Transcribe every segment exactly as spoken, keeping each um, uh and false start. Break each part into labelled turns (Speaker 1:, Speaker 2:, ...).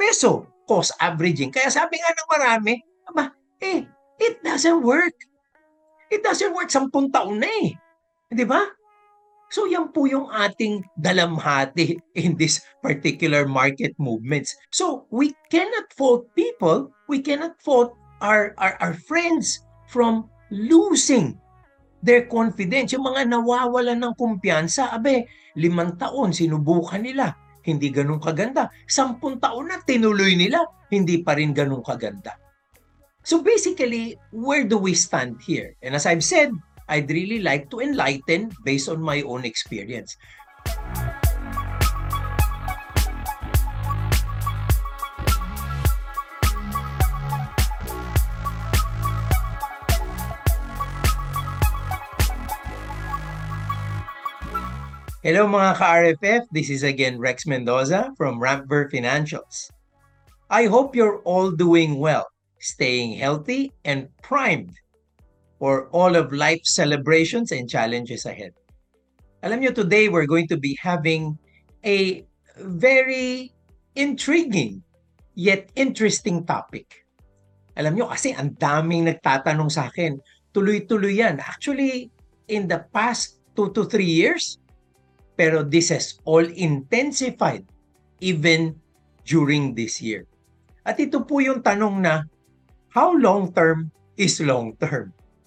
Speaker 1: peso cost averaging. Kaya sabi nga ng marami, aba, eh, it doesn't work. It doesn't work. Sampung taon na eh. Di ba? So yan po yung ating dalamhati in this particular market movements. So we cannot fault people, we cannot fault our, our, our friends from losing their confidence. Yung mga nawawalan ng kumpiyansa, abe, limang taon sinubukan nila, hindi ganun kaganda. Sampung taon na tinuloy nila, hindi pa rin ganun kaganda. So basically, where do we stand here? And as I've said, I'd really like to enlighten based on my own experience. Hello mga ka-R F F, this is again Rex Mendoza from Rampver Financials. I hope you're all doing well, staying healthy and primed for all of life's celebrations and challenges ahead. Alam nyo, today we're going to be having a very intriguing yet interesting topic. Alam nyo, kasi ang daming nagtatanong sa akin, tuloy-tuloy yan. Actually, in the past two to three years, pero this has all intensified even during this year. At ito po yung tanong na, how long-term is long-term?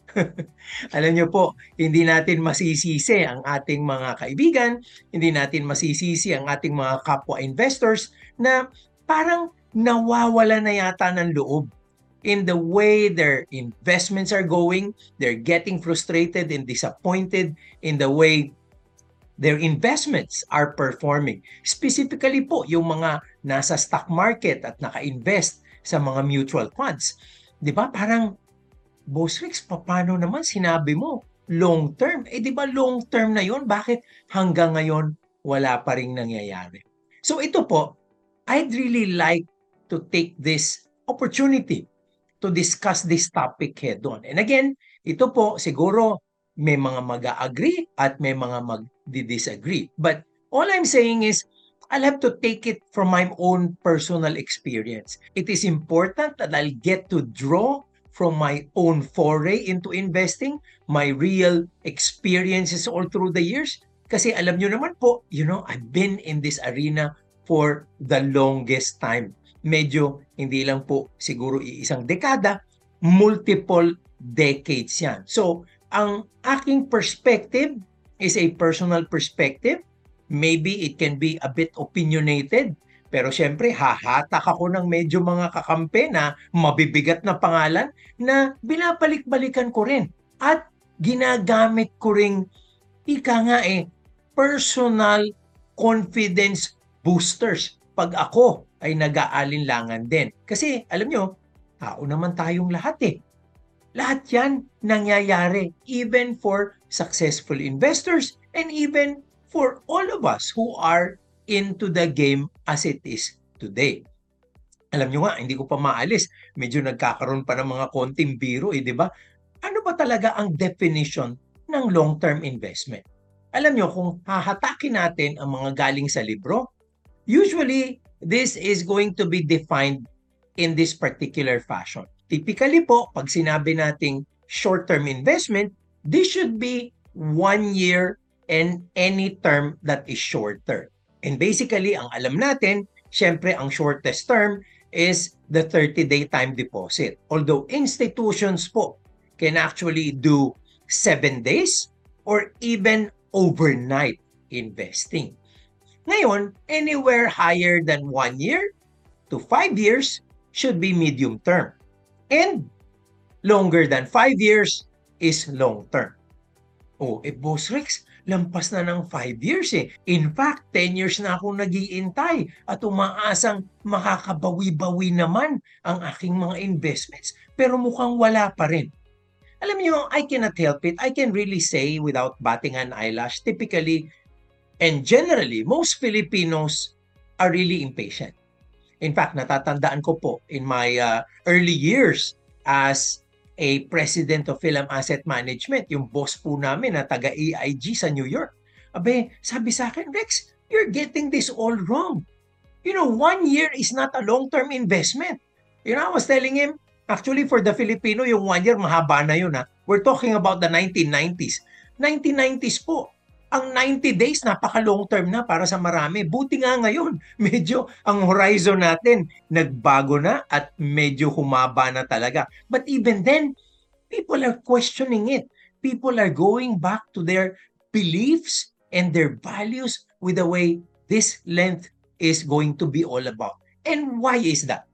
Speaker 1: Alam niyo po, hindi natin masisisi ang ating mga kaibigan, hindi natin masisisi ang ating mga kapwa investors na parang nawawala na yata ng loob in the way their investments are going. They're getting frustrated and disappointed in the way their investments are performing. Specifically po, yung mga nasa stock market at naka-invest sa mga mutual funds. Di ba? Parang, Boss Rex, paano naman sinabi mo long term? Eh di ba long term na yon? Bakit hanggang ngayon wala pa ring nangyayari? So ito po, I'd really like to take this opportunity to discuss this topic head on. And again, ito po siguro may mga mag-agree at may mga mag-disagree. But all I'm saying is, I'll have to take it from my own personal experience. It is important that I'll get to draw from my own foray into investing, my real experiences all through the years. Kasi alam nyo naman po, you know, I've been in this arena for the longest time. Medyo hindi lang po siguro iisang dekada, multiple decades yan. So, ang aking perspective is a personal perspective. Maybe it can be a bit opinionated. Pero syempre, hahatak ako ng medyo mga kakampi na mabibigat na pangalan na binabalik-balikan ko rin. At ginagamit ko rin, ika nga eh, personal confidence boosters pag ako ay nag-aalinlangan din. Kasi alam nyo, tao naman tayong lahat eh. Lahat yan nangyayari even for successful investors and even for all of us who are into the game as it is today. Alam nyo nga, hindi ko pa maalis. Medyo nagkakaroon pa ng mga konting biro, eh, di ba? Ano ba talaga ang definition ng long-term investment? Alam nyo, kung hahatakin natin ang mga galing sa libro, usually, this is going to be defined in this particular fashion. Typically po, pag sinabi nating short-term investment, this should be one year and any term that is shorter. And basically, ang alam natin, syempre ang shortest term is the thirty-day time deposit. Although institutions po can actually do seven days or even overnight investing. Ngayon, anywhere higher than one year to five years should be medium term. And longer than five years is long term. Oh, eh Boss Rex, lampas na ng five years eh. In fact, ten years na akong nag-iintay at umaasang makakabawi-bawi naman ang aking mga investments. Pero mukhang wala pa rin. Alam niyo, I cannot help it. I can really say without batting an eyelash, typically and generally, most Filipinos are really impatient. In fact, natatandaan ko po in my uh, early years as a president of Philam Asset Management, yung boss po namin na taga A I G sa New York. Abe, sabi sa akin, Rex, you're getting this all wrong. You know, one year is not a long-term investment. You know, I was telling him, actually for the Filipino, yung one year mahaba na yun. Ha? We're talking about the nineteen nineties. nineteen nineties po. Ang ninety days, napaka-long term na para sa marami. Buti nga ngayon, medyo ang horizon natin nagbago na at medyo humaba na talaga. But even then, people are questioning it. People are going back to their beliefs and their values with the way this length is going to be all about. And why is that?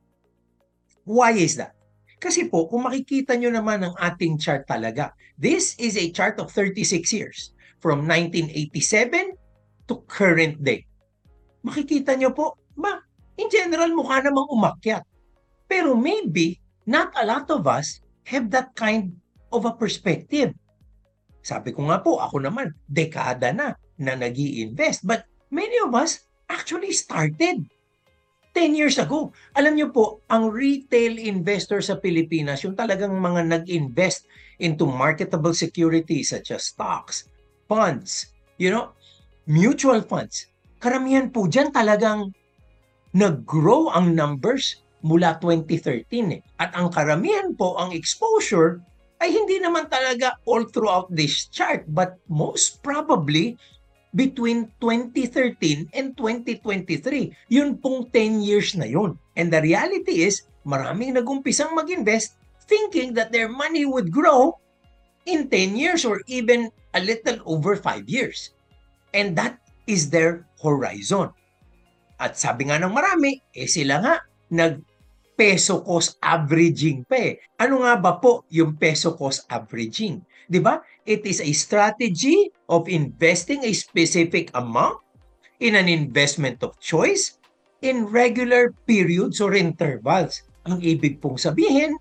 Speaker 1: Why is that? Kasi po, kung makikita nyo naman ang ating chart talaga, this is a chart of thirty-six years from nineteen eighty-seven to current day. Makikita nyo po, ba, in general, mukha namang umakyat. Pero maybe, not a lot of us have that kind of a perspective. Sabi ko nga po, ako naman, dekada na na nag-i-invest. But many of us actually started ten years ago. Alam niyo po, ang retail investor sa Pilipinas, yung talagang mga nag-invest into marketable securities such as stocks, funds, you know, mutual funds. Karamihan po dyan talagang nag-grow ang numbers mula twenty thirteen. Eh. At ang karamihan po, ang exposure, ay hindi naman talaga all throughout this chart, but most probably between twenty thirteen and twenty twenty-three. Yun pong ten years na yun. And the reality is, maraming nagumpisang mag-invest thinking that their money would grow in ten years or even a little over five years. And that is their horizon. At sabi nga ng marami, eh sila nga nag-peso cost averaging pa eh. Ano nga ba po yung peso cost averaging? Di ba? It is a strategy of investing a specific amount in an investment of choice in regular periods or intervals. Ang ibig pong sabihin,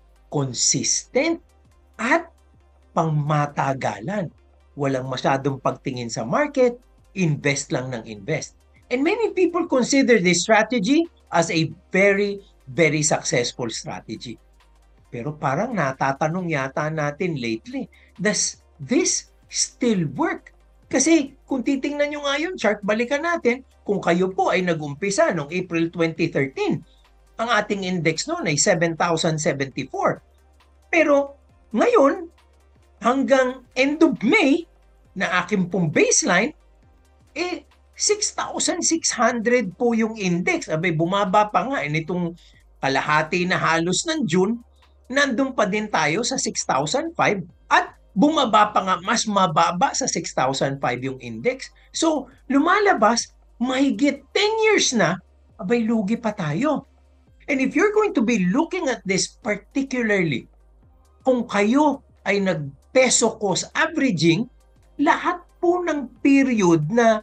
Speaker 1: consistent at pangmatagalan. Walang masyadong pagtingin sa market, invest lang ng invest. And many people consider this strategy as a very, very successful strategy. Pero parang natatanong yata natin lately, does this still work? Kasi kung titingnan nyo nga yung chart, balikan natin, kung kayo po ay nag-umpisa noong April twenty thirteen, ang ating index noon ay seven thousand seventy-four. Pero ngayon, hanggang end of May, na aking pong baseline, eh six thousand six hundred po yung index. Abay, bumaba pa nga, eh, nitong kalahati na halos ng June, nandun pa din tayo sa six thousand five at bumaba pa nga mas mababa sa six thousand five yung index. So, lumalabas, mahigit ten years na, abay lugi pa tayo. And if you're going to be looking at this particularly, kung kayo ay nag-peso cost averaging, lahat po ng period na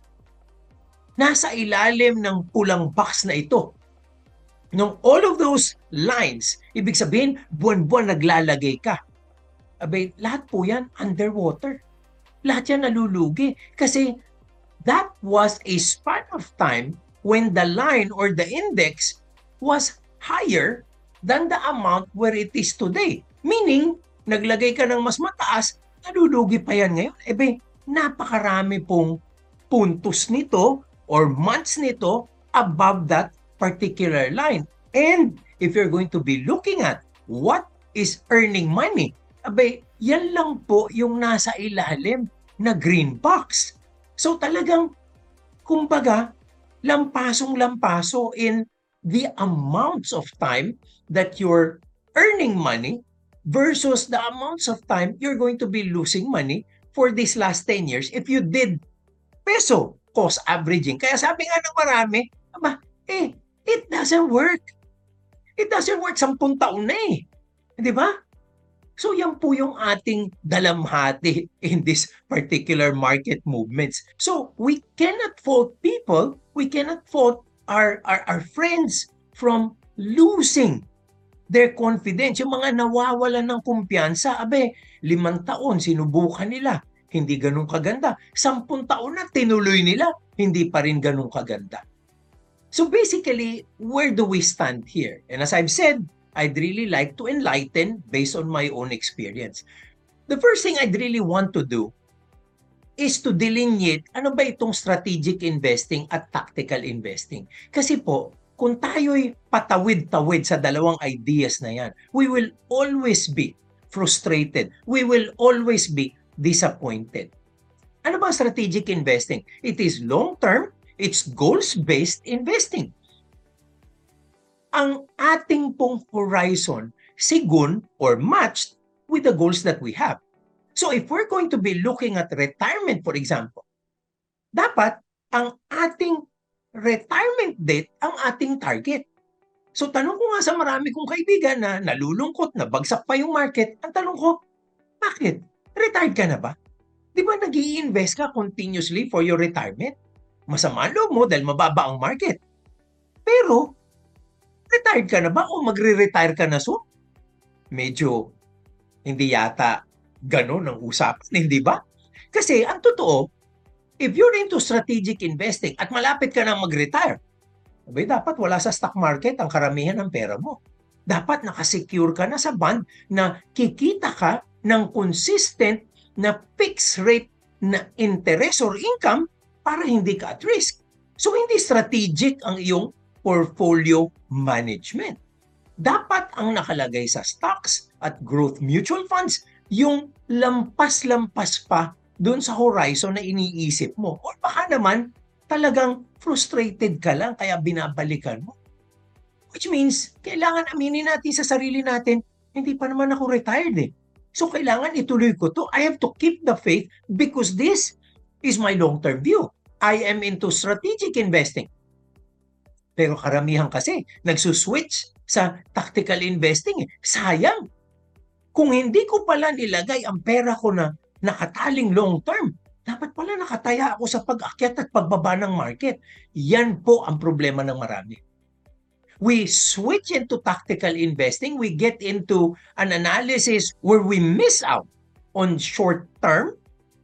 Speaker 1: nasa ilalim ng pulang box na ito, nung all of those lines, ibig sabihin, buwan-buwan naglalagay ka. Abay, lahat po yan underwater. Lahat yan nalulugi. Kasi that was a span of time when the line or the index was higher than the amount where it is today. Meaning, naglagay ka ng mas mataas, nalulugi pa yan ngayon. Ebe, napakarami pong puntos nito or months nito above that particular line. And if you're going to be looking at what is earning money, abay, yan lang po yung nasa ilalim na green box. So talagang, kumbaga, lampasong-lampaso in the amounts of time that you're earning money versus the amounts of time you're going to be losing money for these last ten years if you did peso cost averaging. Kaya sabi nga ng marami, aba, eh, it doesn't work. It doesn't work. Sampung taon na eh. Di ba? So yan po yung ating dalamhati in this particular market movements. So we cannot fault people, we cannot fault our, our, our friends from losing their confidence. Yung mga nawawalan ng kumpiyansa, abe, limang taon sinubukan nila, hindi ganun kaganda. Sampung taon na tinuloy nila, hindi pa rin ganun kaganda. So basically, where do we stand here? And as I've said, I'd really like to enlighten based on my own experience. The first thing I'd really want to do is to delineate ano ba itong strategic investing at tactical investing. Kasi po, kung tayo'y patawid-tawid sa dalawang ideas na yan, we will always be frustrated. We will always be disappointed. Ano ba strategic investing? It is long-term, it's goals-based investing. Ang ating pong horizon sigun or matched with the goals that we have. So if we're going to be looking at retirement, for example, dapat ang ating retirement date ang ating target. So tanong ko nga sa marami kong kaibigan na nalulungkot, na bagsak pa yung market, ang tanong ko, bakit? Retired ka na ba? Di ba nag-i-invest ka continuously for your retirement? Masama loob mo dahil mababa ang market. Pero, retired ka na ba o magre-retire ka na soon? Medyo hindi yata ganun ang usapan, hindi ba? Kasi ang totoo, if you're into strategic investing at malapit ka nang mag-retire, abay, dapat wala sa stock market ang karamihan ng pera mo. Dapat nakasecure ka na sa bond na kikita ka ng consistent na fixed rate na interest or income para hindi ka at risk. So hindi strategic ang iyong portfolio management. Dapat ang nakalagay sa stocks at growth mutual funds yung lampas-lampas pa doon sa horizon na iniisip mo. O baka naman talagang frustrated ka lang kaya binabalikan mo. Which means, kailangan aminin natin sa sarili natin, hindi pa naman ako retired eh. So kailangan ituloy ko to. I have to keep the faith because this is my long-term view. I am into strategic investing. Pero karamihan kasi nagsuswitch sa tactical investing eh. Sayang. Kung hindi ko pala nilagay ang pera ko na nakataling long-term, dapat pala nakataya ako sa pag-akyat at pagbaba ng market. Yan po ang problema ng marami. We switch into tactical investing, we get into an analysis where we miss out on short-term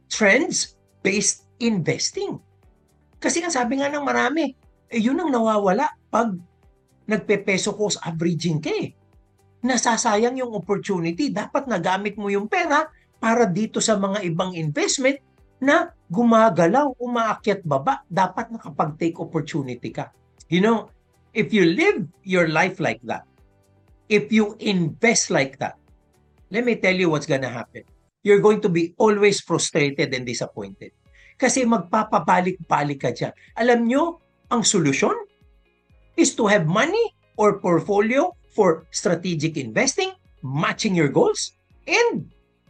Speaker 1: trends-based investing. Kasi nga sabi nga ng marami, eh yun ang nawawala pag nagpe-peso cost averaging ka eh. Nasasayang yung opportunity. Dapat nagamit mo yung pera para dito sa mga ibang investment na gumagalaw, umaakyat baba. Dapat nakapag-take opportunity ka. You know, if you live your life like that, if you invest like that, let me tell you what's gonna happen. You're going to be always frustrated and disappointed. Kasi magpapabalik-balik ka dyan. Alam nyo, ang solusyon is to have money or portfolio for strategic investing, matching your goals, and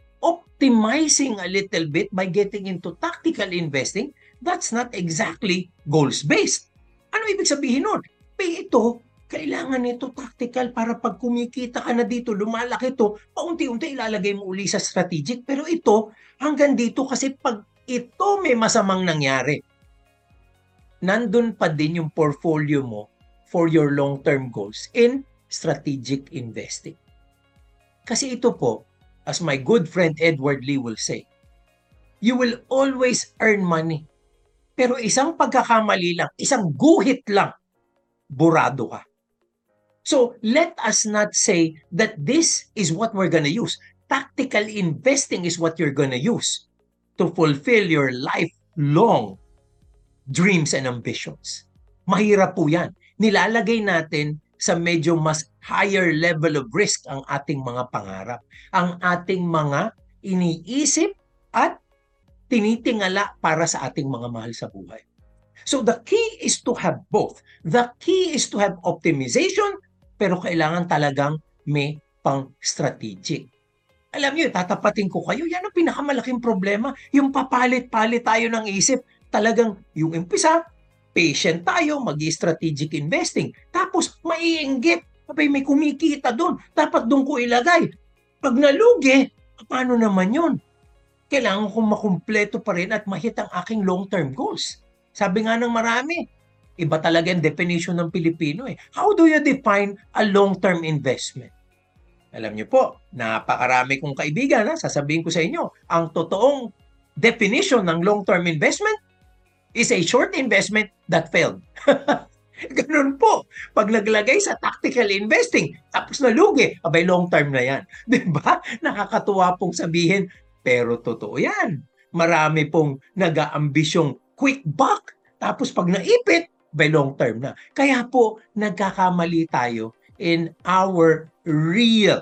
Speaker 1: optimizing a little bit by getting into tactical investing. That's not exactly goals-based. Ano ibig sabihin nun? Pay ito, kailangan nito tactical para pag kumikita ka na dito, lumalaki ito, paunti-unti ilalagay mo uli sa strategic. Pero ito, hanggang dito kasi pag ito may masamang nangyari, nandun pa din yung portfolio mo for your long-term goals in strategic investing. Kasi ito po, as my good friend Edward Lee will say, you will always earn money. Pero isang pagkakamali lang, isang guhit lang, burado ka. So let us not say that this is what we're gonna use. Tactical investing is what you're gonna use to fulfill your lifelong dreams and ambitions. Mahirap po yan. Nilalagay natin sa medyo mas higher level of risk ang ating mga pangarap, ang ating mga iniisip at tinitingala para sa ating mga mahal sa buhay. So the key is to have both. The key is to have optimization, pero kailangan talagang may pang-strategic. Alam niyo, tatapatin ko kayo, yan ang pinakamalaking problema. Yung papalit-palit tayo ng isip, talagang yung umpisa, patient tayo, mag-strategic investing. Tapos, maiinggit. Abay, may kumikita doon. Dapat doon ko ilagay. Pag nalugi, paano naman yun? Kailangan kong makumpleto pa rin at mahit ang aking long-term goals. Sabi nga ng marami, iba talaga ang definition ng Pilipino eh. How do you define a long-term investment? Alam niyo po, napakarami kong kaibigan, ha? Sasabihin ko sa inyo, ang totoong definition ng long-term investment is a short investment that failed. Ganun po. Pag naglagay sa tactical investing, tapos nalugi, abay long term na yan. Diba? Nakakatuwa pong sabihin, pero totoo yan. Marami pong nag-aambisyong quick buck. Tapos pag naipit, by long term na. Kaya po, nagkakamali tayo in our real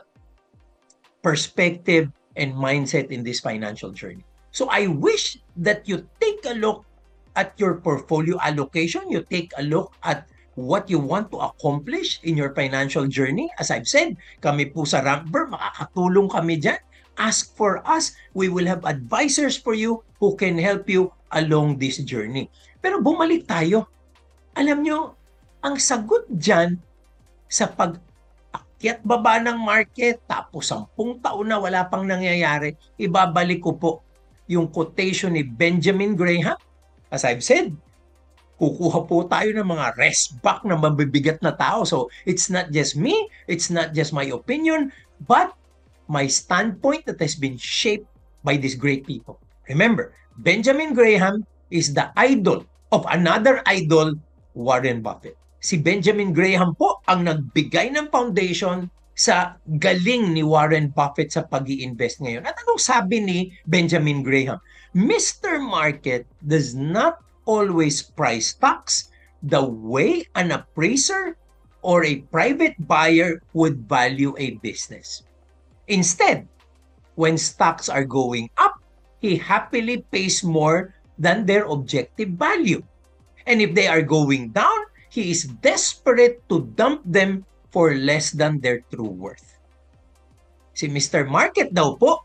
Speaker 1: perspective and mindset in this financial journey. So I wish that you take a look at your portfolio allocation, you take a look at what you want to accomplish in your financial journey. As I've said, kami po sa Rampver, makakatulong kami dyan. Ask for us. We will have advisors for you who can help you along this journey. Pero bumalik tayo. Alam nyo, ang sagot dyan sa pag-akyat baba ng market, tapos sampung taon na wala pang nangyayari, ibabalik ko po yung quotation ni Benjamin Graham. As I've said, kukuha po tayo ng mga rest back na mabibigat na tao. So it's not just me, it's not just my opinion, but my standpoint that has been shaped by these great people. Remember, Benjamin Graham is the idol of another idol, Warren Buffett. Si Benjamin Graham po ang nagbigay ng foundation sa galing ni Warren Buffett sa pag-i-invest ngayon. At anong sabi ni Benjamin Graham? Mister Market does not always price stocks the way an appraiser or a private buyer would value a business. Instead, when stocks are going up, he happily pays more than their objective value. And if they are going down, he is desperate to dump them for less than their true worth. Si Mister Market daw po,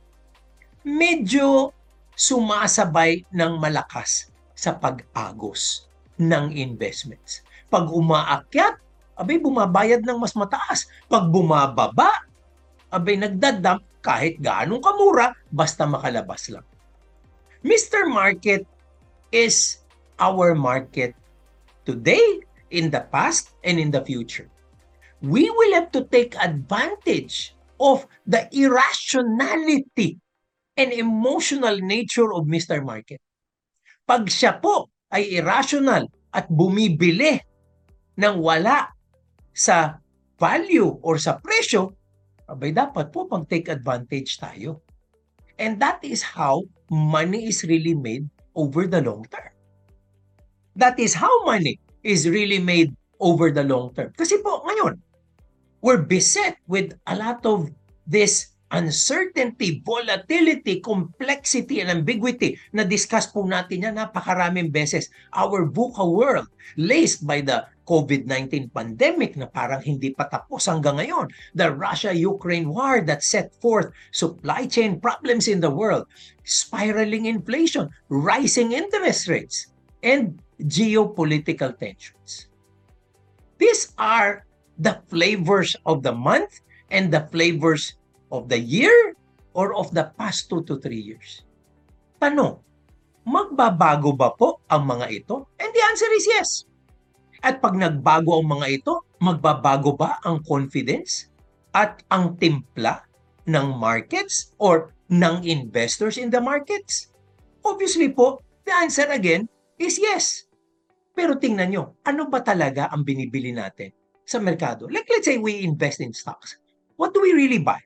Speaker 1: medyo sumasabay ng malakas sa pag-agos ng investments. Pag umaakyat, abay bumabayad ng mas mataas. Pag bumababa, abay nagdadump kahit gaanong kamura, basta makalabas lang. Mister Market is our market today, in the past, and in the future. We will have to take advantage of the irrationality and emotional nature of Mister Market. Pag siya po ay irrational at bumibili ng wala sa value or sa presyo, abay dapat po pag-take advantage tayo. And that is how money is really made over the long term. That is how money is really made over the long term. Kasi po ngayon, we're beset with a lot of this uncertainty, volatility, complexity, and ambiguity na discuss po natin yan napakaraming beses. Our VUCA world, laced by the COVID nineteen pandemic na parang hindi pa tapos hanggang ngayon. The Russia-Ukraine war that set forth supply chain problems in the world, spiraling inflation, rising interest rates, and geopolitical tensions. These are the flavors of the month and the flavors of the year or of the past two to three years. Tanong, magbabago ba po ang mga ito? And the answer is yes. At pag nagbago ang mga ito, magbabago ba ang confidence at ang timpla ng markets or ng investors in the markets? Obviously po, the answer again is yes. Pero tingnan nyo, ano ba talaga ang binibili natin sa merkado? Like let's say we invest in stocks. What do we really buy?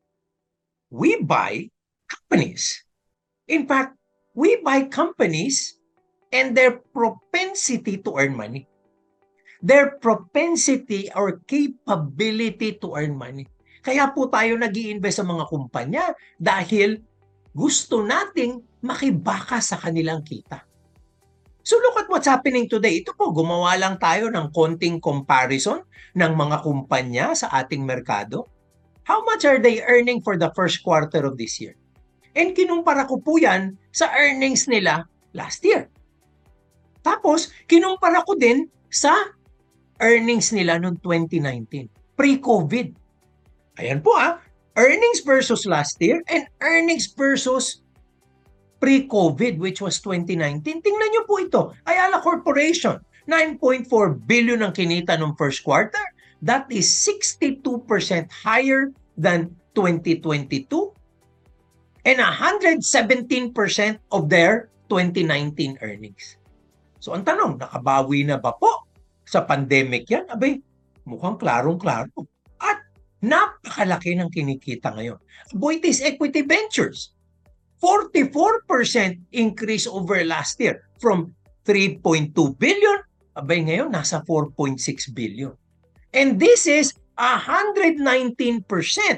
Speaker 1: We buy companies. In fact, we buy companies and their propensity to earn money. Their propensity or capability to earn money. Kaya po tayo nag-i-invest sa mga kumpanya dahil gusto nating makibaka sa kanilang kita. So look at what's happening today. Ito po, gumawa lang tayo ng konting comparison ng mga kumpanya sa ating merkado. How much are they earning for the first quarter of this year? And kinumpara ko po yan sa earnings nila last year. Tapos, kinumpara ko din sa earnings nila noong twenty nineteen, pre-COVID. Ayan po ah, earnings versus last year and earnings versus pre-COVID, which was twenty nineteen. Tingnan nyo po ito. Ayala Corporation, nine point four billion ang kinita noong first quarter. That is sixty-two percent higher than twenty twenty-two and one hundred seventeen percent of their twenty nineteen earnings. So ang tanong, nakabawi na ba po sa pandemic yan? Abay, mukhang klarong-klaro. At napakalaki ng kinikita ngayon. Boitis Equity Ventures, forty-four percent increase over last year from three point two billion, abay ngayon nasa four point six billion. And this is one hundred nineteen percent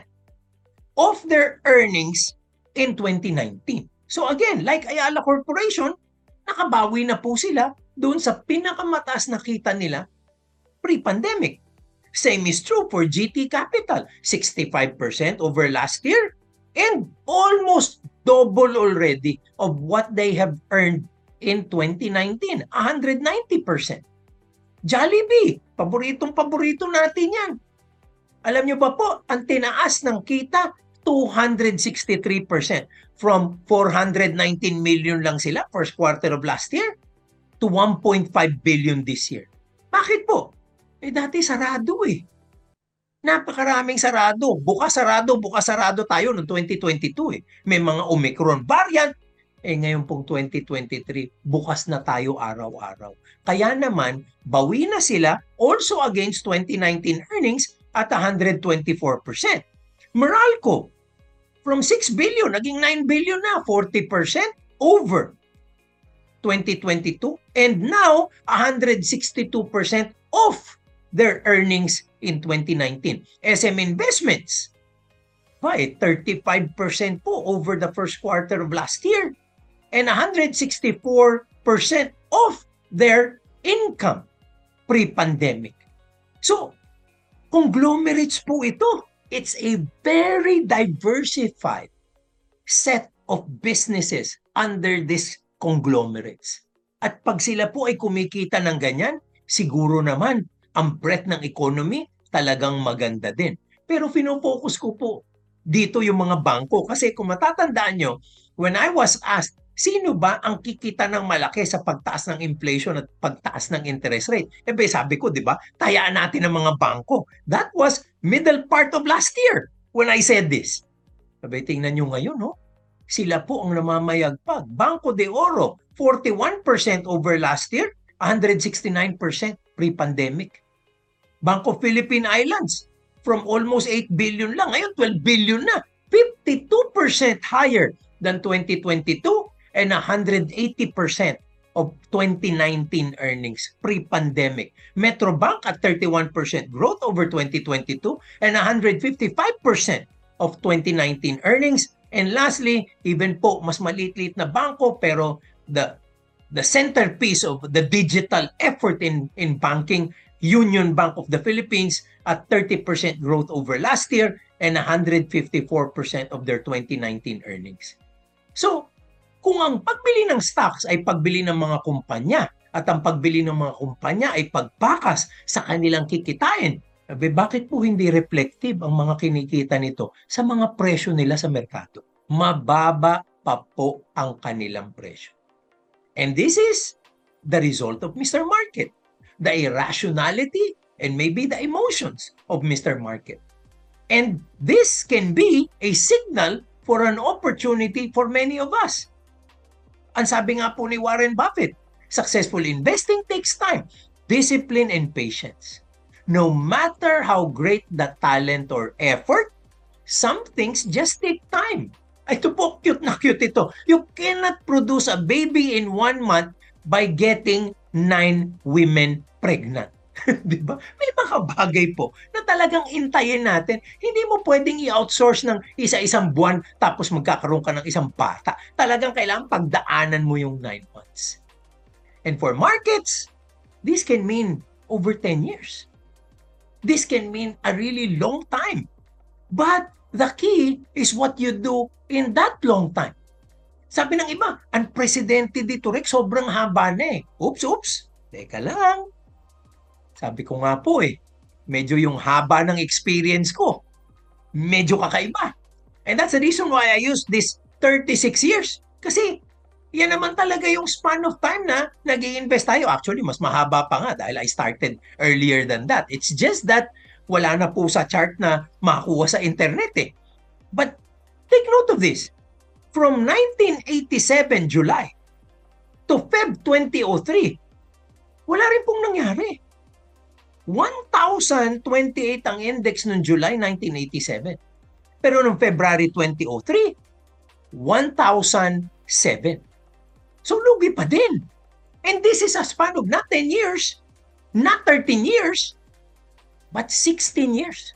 Speaker 1: of their earnings in twenty nineteen. So again, like Ayala Corporation, nakabawi na po sila doon sa pinakamataas na kita nila pre-pandemic. Same is true for G T Capital, sixty-five percent over last year and almost double already of what they have earned in twenty nineteen, one hundred ninety percent. Jollibee, paboritong paborito natin yan. Alam nyo ba po, ang tinaas ng kita, two hundred sixty-three percent. From four hundred nineteen million lang sila first quarter of last year to one point five billion this year. Bakit po? Eh dati sarado eh. Napakaraming sarado. Bukas sarado, bukas sarado tayo noong twenty twenty-two eh. May mga Omicron variant. Eh ngayon pong twenty twenty-three, bukas na tayo araw-araw. Kaya naman, bawi na sila also against twenty nineteen earnings at one hundred twenty-four percent. Meralco, from six billion, naging nine billion na, forty percent over twenty twenty-two. And now, one hundred sixty-two percent off their earnings in twenty nineteen. S M Investments, by thirty-five percent po over the first quarter of last year and one hundred sixty-four percent of their income pre-pandemic. So, conglomerates po ito. It's a very diversified set of businesses under these conglomerates. At pag sila po ay kumikita ng ganyan, siguro naman ang breadth ng economy talagang maganda din. Pero fino-focus ko po dito yung mga bangko kasi kung matatandaan nyo, when I was asked, sino ba ang kikita ng malaki sa pagtaas ng inflation at pagtaas ng interest rate? Eh sabi ko, di ba, tayaan natin ang mga bangko. That was middle part of last year when I said this. Sabi, tingnan nyo ngayon, no? Sila po ang namamayagpag. Banco de Oro, forty-one percent over last year, one hundred sixty-nine percent pre-pandemic. Banco Philippine Islands, from almost eight billion lang, ngayon twelve billion na, fifty-two percent higher than twenty twenty-two and one hundred eighty percent of twenty nineteen earnings pre-pandemic. Metrobank at thirty-one percent growth over twenty twenty-two and one hundred fifty-five percent of twenty nineteen earnings. And lastly, even po mas maliit-liit na bangko pero the the centerpiece of the digital effort in in banking, Union Bank of the Philippines at thirty percent growth over last year and one hundred fifty-four percent of their twenty nineteen earnings. So, kung ang pagbili ng stocks ay pagbili ng mga kumpanya at ang pagbili ng mga kumpanya ay pagpakas sa kanilang kikitain, sabi, bakit po hindi reflective ang mga kinikita nito sa mga presyo nila sa merkado? Mababa pa po ang kanilang presyo. And this is the result of Mister Market. The irrationality and maybe the emotions of Mister Market. And this can be a signal for an opportunity for many of us. Ang sabi nga po ni Warren Buffett, successful investing takes time, discipline, and patience. No matter how great the talent or effort, some things just take time. Ito po, cute na cute ito. You cannot produce a baby in one month by getting nine women pregnant. Di ba? May mga bagay po na talagang intayin natin. Hindi mo pwedeng i-outsource ng isa-isang buwan tapos magkakaroon ka ng isang bata. Talagang kailangan pagdaanan mo yung nine months. And for markets, this can mean over ten years. This can mean a really long time. But the key is what you do in that long time. Sabi ng iba, unprecedented dito, Rick, sobrang haba na eh. Oops, oops. Teka lang. Sabi ko nga po eh, medyo yung haba ng experience ko, medyo kakaiba. And that's the reason why I use this thirty-six years. Kasi yan naman talaga yung span of time na nag-i-invest tayo. Actually, mas mahaba pa nga dahil I started earlier than that. It's just that wala na po sa chart na makuha sa internet eh. But take note of this. From nineteen eighty-seven July to February twenty oh three, wala rin pong nangyari. one thousand twenty-eight ang index noong July nineteen eighty-seven. Pero noong February twenty oh three, one thousand seven. So lugi pa din. And this is a span of not ten years, not thirteen years, but sixteen years.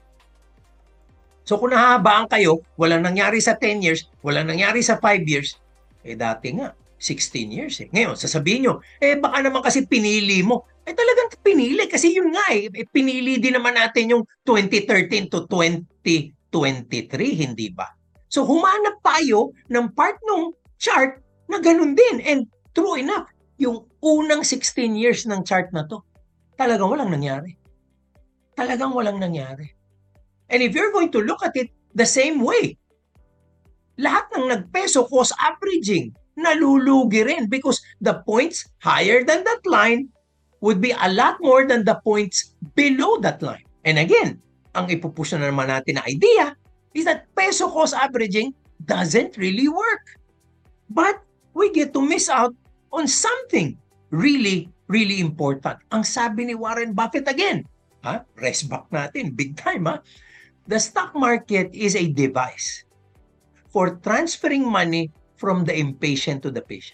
Speaker 1: So kung nahahabaan kayo, walang nangyari sa ten years, walang nangyari sa five years, eh dati nga, sixteen years eh. Ngayon, sasabihin nyo, eh baka naman kasi pinili mo. Eh talagang pinili kasi yun nga eh, eh pinili din naman natin yung twenty thirteen to twenty twenty-three, hindi ba? So humanap tayo ng part ng chart na ganun din. And true enough, yung unang sixteen years ng chart na to, talagang walang nangyari. Talagang walang nangyari. And if you're going to look at it the same way, lahat ng nagpeso cost averaging, nalulugi rin because the points higher than that line would be a lot more than the points below that line. And again, ang ipupush na naman natin na idea is that peso cost averaging doesn't really work. But we get to miss out on something really, really important. Ang sabi ni Warren Buffett again, ha? Rest back natin, big time ha? The stock market is a device for transferring money from the impatient to the patient.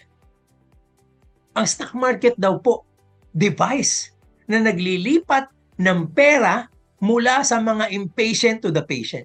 Speaker 1: Ang stock market daw po, device na naglilipat ng pera mula sa mga impatient to the patient.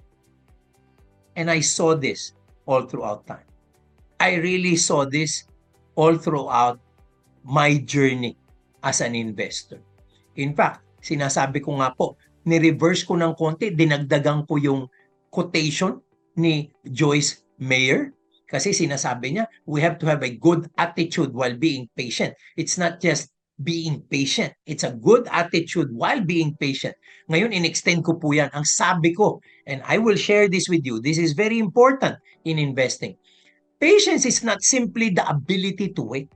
Speaker 1: And I saw this all throughout time. I really saw this all throughout my journey as an investor. In fact, sinasabi ko nga po, ni-reverse ko ng konti, dinagdagan ko yung quotation ni Joyce Meyer kasi sinasabi niya, we have to have a good attitude while being patient. It's not just being patient. It's a good attitude while being patient. Ngayon, in-extend ko po yan. Ang sabi ko, and I will share this with you, this is very important in investing. Patience is not simply the ability to wait.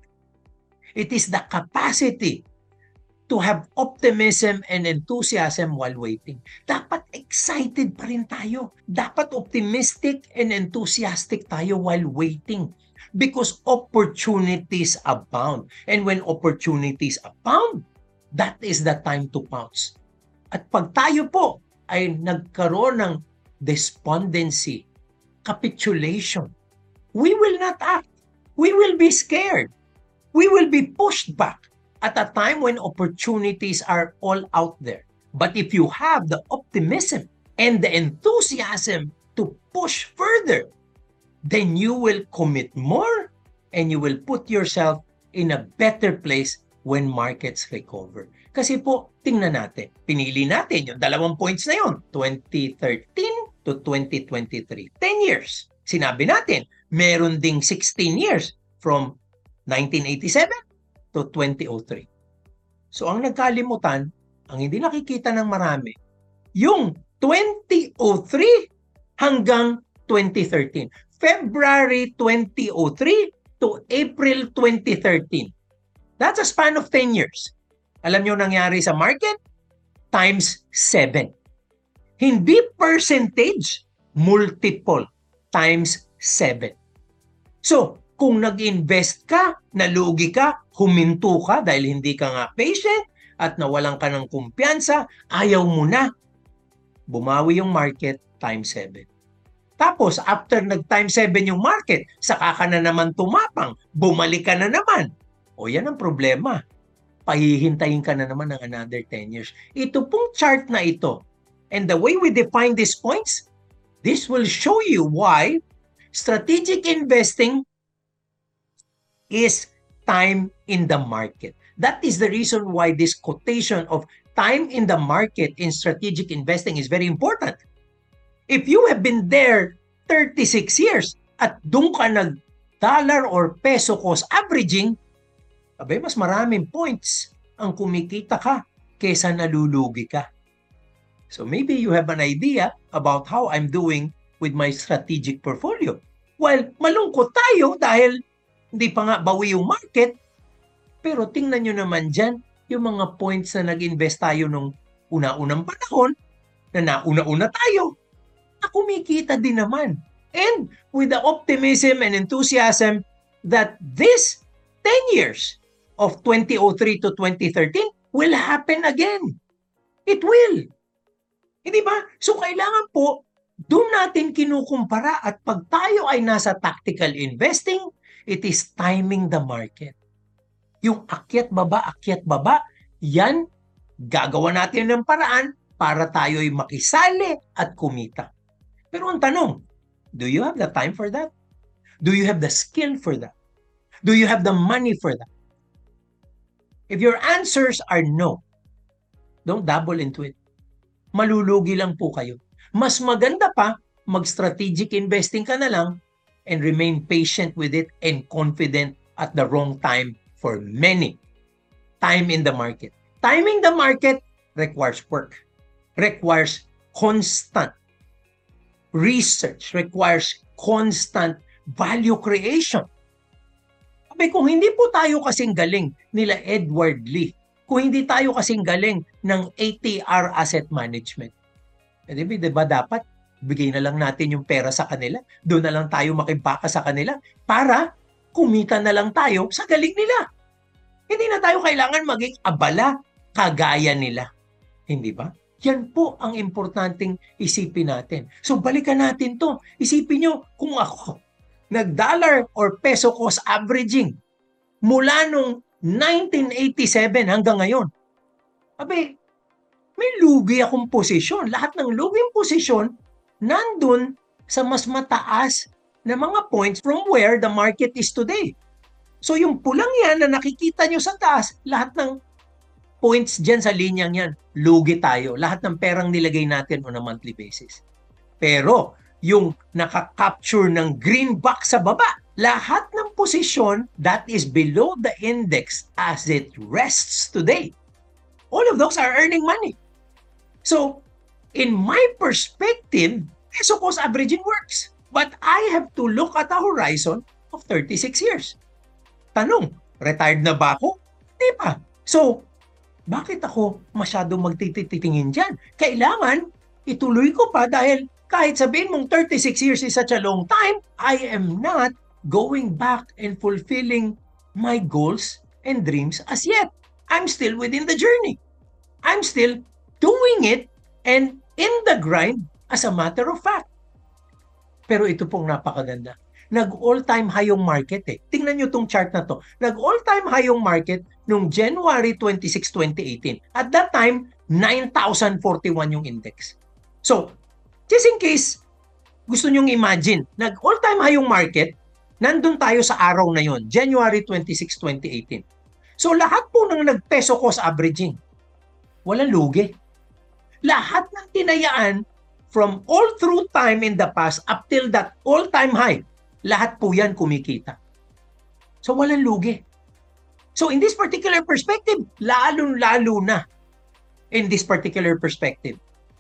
Speaker 1: It is the capacity to have optimism and enthusiasm while waiting. Dapat excited pa rin tayo. Dapat optimistic and enthusiastic tayo while waiting. Because opportunities abound. And when opportunities abound, that is the time to pounce. At pag tayo po ay nagkaroon ng despondency, capitulation, we will not act. We will be scared. We will be pushed back at a time when opportunities are all out there. But if you have the optimism and the enthusiasm to push further, then you will commit more and you will put yourself in a better place when markets recover. Kasi po, tingnan natin, pinili natin yung dalawang points na yun, twenty thirteen to twenty twenty-three, ten years. Sinabi natin, meron ding sixteen years from nineteen eighty-seven to twenty oh three. So ang nagkalimutan, ang hindi nakikita ng marami, yung twenty oh three hanggang twenty thirteen. February twenty oh three to April twenty thirteen. That's a span of ten years. Alam nyo nangyari sa market? Times seven. Hindi percentage, multiple times seven. So, kung nag-invest ka, nalugi ka, huminto ka dahil hindi ka nga patient at nawalan ka ng kumpiyansa, ayaw mo na. Bumawi yung market times seven. Tapos, after nag-times seven yung market, saka ka na naman tumapang, bumalik ka na naman. O yan ang problema. Pahihintayin ka na naman ng another ten years. Ito pong chart na ito, and the way we define these points, this will show you why strategic investing is time in the market. That is the reason why this quotation of time in the market in strategic investing is very important. If you have been there thirty-six years at doon ka nag-dollar or peso cost averaging, abay, mas maraming points ang kumikita ka kesa nalulugi ka. So maybe you have an idea about how I'm doing with my strategic portfolio. Well, malungkot tayo dahil hindi pa nga bawi yung market, pero tingnan nyo naman dyan yung mga points na nag-invest tayo nung una-unang panahon, na nauna-una tayo, na kumikita din naman. And with the optimism and enthusiasm that this ten years of twenty oh three to twenty thirteen will happen again. It will. Hindi ba? So kailangan po Doon natin kinukumpara at pag tayo ay nasa tactical investing, it is timing the market. Yung akyat baba, akyat baba, yan, gagawa natin ng paraan para tayo'y makisali at kumita. Pero ang tanong, do you have the time for that? Do you have the skill for that? Do you have the money for that? If your answers are no, don't dabble into it. Malulugi lang po kayo. Mas maganda pa, mag-strategic investing ka na lang and remain patient with it and confident at the wrong time for many. Time in the market. Timing the market requires work, requires constant research, requires constant value creation. Sabi, kung hindi po tayo kasing galing nila Edward Lee, kung hindi tayo kasing galing ng A T R Asset Management, eh, di ba dapat bigay na lang natin yung pera sa kanila, doon na lang tayo makibaka sa kanila para kumita na lang tayo sa galing nila. Hindi na tayo kailangan maging abala kagaya nila. Hindi ba? Yan po ang importanteng isipin natin. So balikan natin to. Isipin nyo kung ako nag-dollar or peso cost averaging mula nung nineteen eighty-seven hanggang ngayon. Abe, may lugi akong posisyon. Lahat ng luging posisyon nandun sa mas mataas na mga points from where the market is today. So yung pulang yan na nakikita nyo sa taas, lahat ng points dyan sa linyang yan, lugi tayo. Lahat ng perang nilagay natin on a monthly basis. Pero yung nakakapture ng green box sa baba, lahat ng posisyon that is below the index as it rests today, all of those are earning money. So, in my perspective, peso cost averaging works. But I have to look at a horizon of thirty-six years. Tanong, retired na ba ako? Di pa. So, bakit ako masyado magtititingin dyan? Kailangan ituloy ko pa dahil kahit sabihin mong thirty-six years is such a long time, I am not going back and fulfilling my goals and dreams as yet. I'm still within the journey. I'm still doing it and in the grind as a matter of fact. Pero ito pong napakaganda. Nag-all-time high yung market eh. Tingnan nyo itong chart na to. Nag-all-time high yung market noong January twenty-sixth, twenty eighteen. At that time, nine thousand forty-one yung index. So, just in case gusto nyong imagine, nag-all-time high yung market, nandun tayo sa araw na yon, January twenty-sixth, twenty eighteen. So, lahat po ng nag-peso cost averaging, walang lugi. Lahat ng tinayaan from all through time in the past up till that all-time high, lahat po yan kumikita. So, walang lugi. So, in this particular perspective, lalong-lalo na in this particular perspective,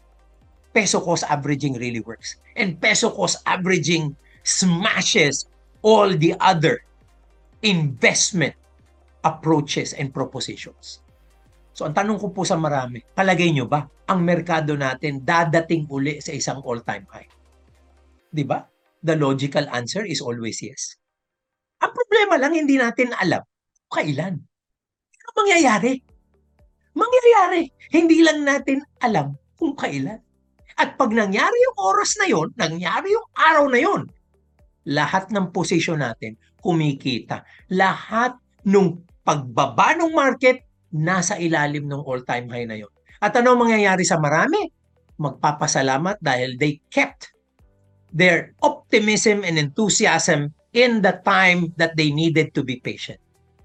Speaker 1: peso cost averaging really works. And peso cost averaging smashes all the other investment approaches and propositions. So, ang tanong ko po sa marami, palagay nyo ba ang merkado natin dadating uli sa isang all-time high? Di ba? The logical answer is always yes. Ang problema lang, hindi natin alam kailan. Ano mangyayari? Mangyayari. Hindi lang natin alam kung kailan. At pag nangyari yung oras na yon, nangyari yung araw na yon, lahat ng posisyon natin kumikita. Lahat nung pagbaba ng market, nasa ilalim ng all-time high na yon. At ano mangyayari sa marami? Magpapasalamat dahil they kept their optimism and enthusiasm in the time that they needed to be patient.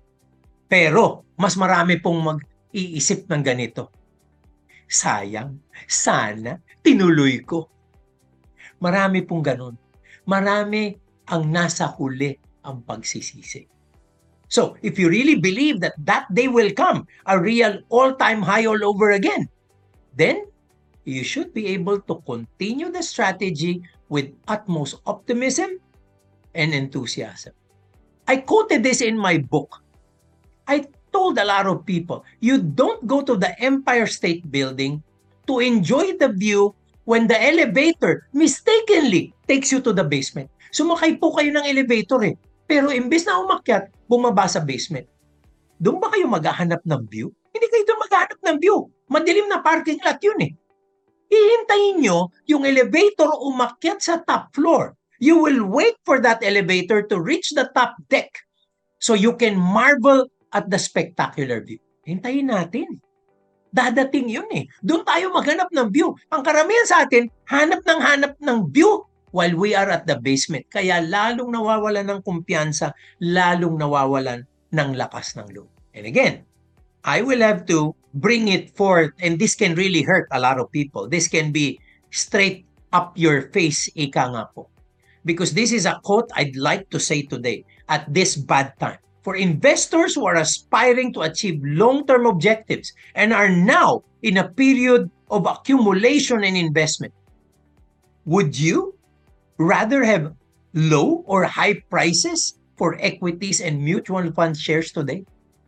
Speaker 1: Pero, mas marami pong mag-iisip ng ganito. Sayang, sana, tinuloy ko. Marami pong ganun. Marami ang nasa huli ang pagsisisi. So, if you really believe that that day will come, a real all-time high all over again, then you should be able to continue the strategy with utmost optimism and enthusiasm. I quoted this in my book. I told a lot of people, you don't go to the Empire State Building to enjoy the view when the elevator mistakenly takes you to the basement. Sumakay po kayo ng elevator eh. Pero imbes na umakyat, bumaba sa basement. Doon ba kayo maghahanap ng view? Hindi kayo doon maghahanap ng view. Madilim na parking lot yun eh. hihintayin nyo yung elevator umakyat sa top floor. You will wait for that elevator to reach the top deck so you can marvel at the spectacular view. Hintayin natin. Dadating yun eh. Doon tayo maghanap ng view. Ang karamihan sa atin, hanap ng hanap ng view while we are at the basement. Kaya lalong nawawalan ng kumpiyansa, lalong nawawalan ng lakas ng loob. And again, I will have to bring it forth, and this can really hurt a lot of people. This can be straight up your face, ika nga po. Because this is a quote I'd like to say today at this bad time. For investors who are aspiring to achieve long-term objectives and are now in a period of accumulation and investment, would you rather have low or high prices for equities and mutual fund shares today?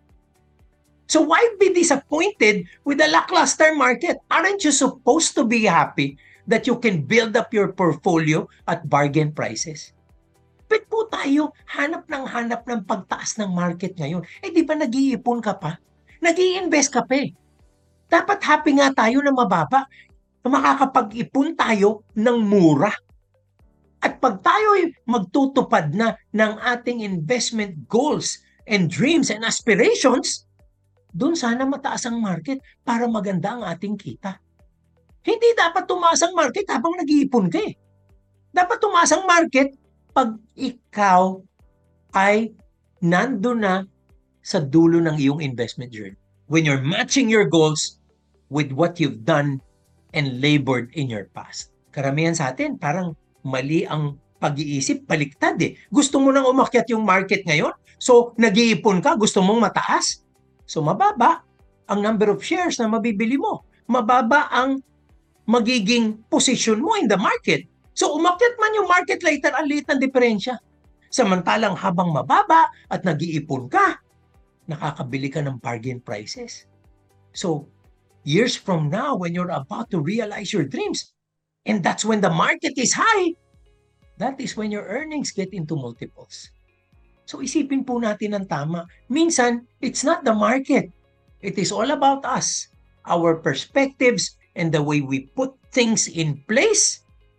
Speaker 1: So why be disappointed with the lackluster market? Aren't you supposed to be happy that you can build up your portfolio at bargain prices? Ba't po tayo hanap ng hanap ng pagtaas ng market ngayon? Eh di ba nag-iipon ka pa? Nag-i-invest ka pa eh. Dapat happy nga tayo na mababa. Makakapag-ipon tayo ng mura. At pag tayo magtutupad na ng ating investment goals and dreams and aspirations, doon sana mataas ang market para maganda ang ating kita. Hindi dapat tumaas ang market habang nag-iipon ka eh. Dapat tumaas ang market pag ikaw ay nandun na sa dulo ng iyong investment journey. When you're matching your goals with what you've done and labored in your past. Karamihan sa atin, parang mali ang pag-iisip, baliktad eh. Gusto mo nang umakyat yung market ngayon, so nag-iipon ka, gusto mong mataas. So mababa ang number of shares na mabibili mo. Mababa ang magiging position mo in the market. So umakyat man yung market later, ang liit ng diferensya. Samantalang habang mababa at nag-iipon ka, nakakabili ka ng bargain prices. So years from now, when you're about to realize your dreams, and that's when the market is high, that is when your earnings get into multiples. So isipin po natin ng tama. Minsan, it's not the market. It is all about us, our perspectives, and the way we put things in place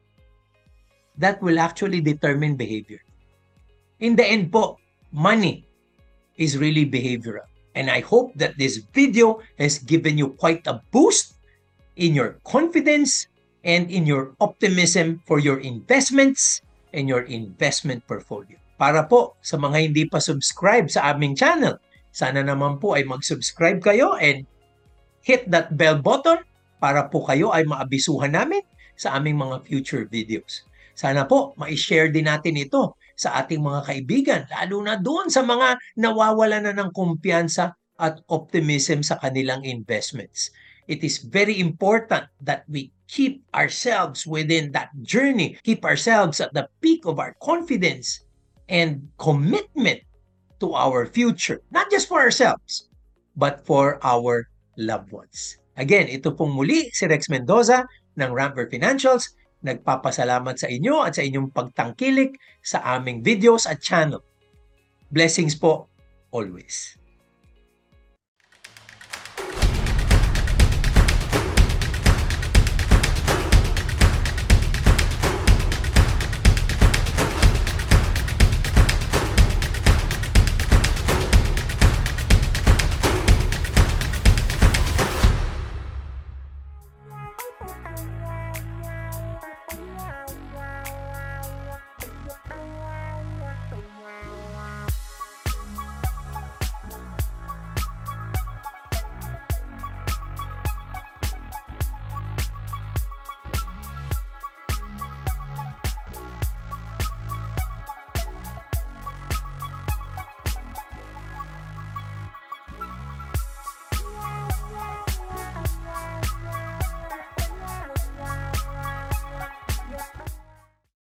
Speaker 1: that will actually determine behavior. In the end po, money is really behavioral. And I hope that this video has given you quite a boost in your confidence and in your optimism for your investments and your investment portfolio. Para po sa mga hindi pa subscribe sa aming channel, sana naman po ay mag-subscribe kayo and hit that bell button para po kayo ay maabisuhan namin sa aming mga future videos. Sana po, ma-share din natin ito sa ating mga kaibigan, lalo na doon sa mga nawawala na ng kumpiyansa at optimism sa kanilang investments. It is very important that we keep ourselves within that journey, keep ourselves at the peak of our confidence and commitment to our future, not just for ourselves, but for our loved ones. Again, ito pong muli si Rex Mendoza ng Ramper Financials. Nagpapasalamat sa inyo at sa inyong pagtangkilik sa aming videos at channel. Blessings po always.